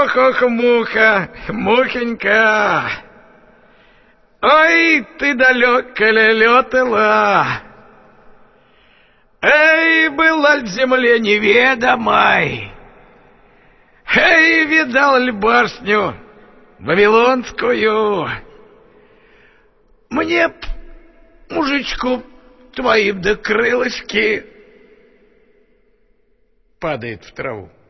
Ох, муха, мухонька, ой, ты далеко ли летала? Эй, была ль земле неведомой? Эй, видал ли башню вавилонскую? Мне б, мужичку, твоим да крылышки. Падает в траву.